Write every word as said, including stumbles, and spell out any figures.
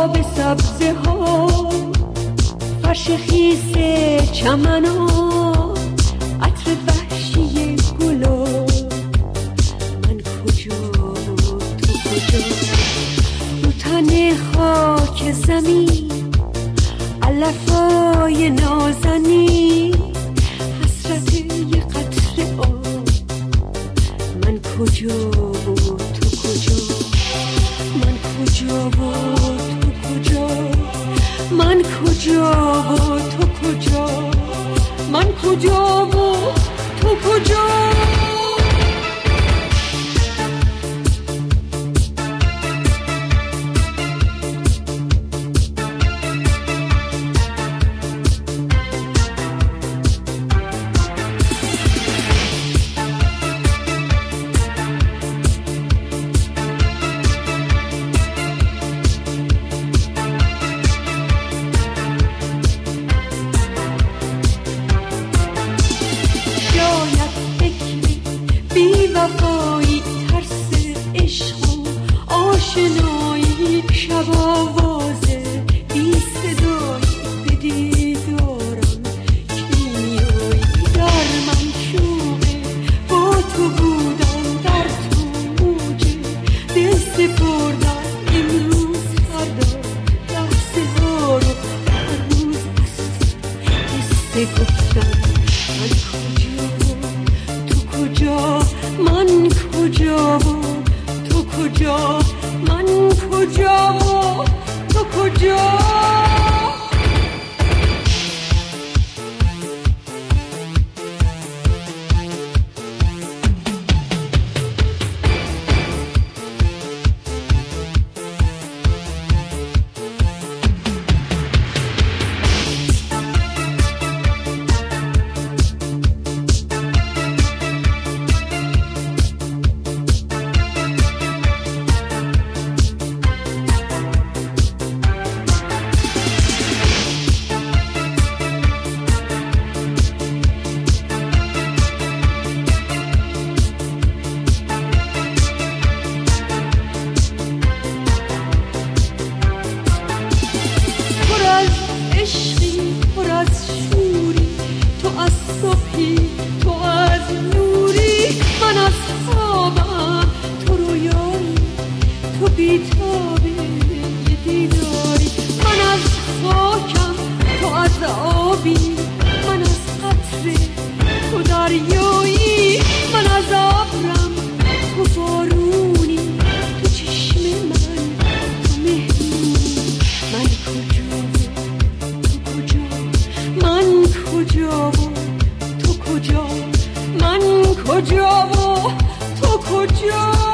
آب سبزه ها، فرش خیس چمن ها، عطر وحشی گلا. من کجا تو کجا؟ رو تن خاک زمین علفای نازنی، حسرت یه قطره آب. من کجا تو کجا؟ من کجا و تو کجا؟ من کجا و تو کجا؟ من کجا و تو کجا؟ وفایی، ترس عشق و آشنایی، شب آوازه بی صدایی، به دیدارم کیمیایی. در من شوقه با تو بودن، در تو موجه دل سپردن. امروز فردا لحظه ها رو هر روز قصه گفتن. من کجا تو کجا؟ من کجا و تو کجا؟ من کجا و تو کجا؟ عشقی پر از شوری، تو از صبحی، تو از نوری. من از خوابم تو رویایی، تو بیتابی یه دیداری. من از خاکم تو از آبی، من از قطره تو دریایی. من از ابرم تو بارونی، تو چشم من تو مهمونی. من کجا کجا و تو کجا؟ من کجا و تو کجا؟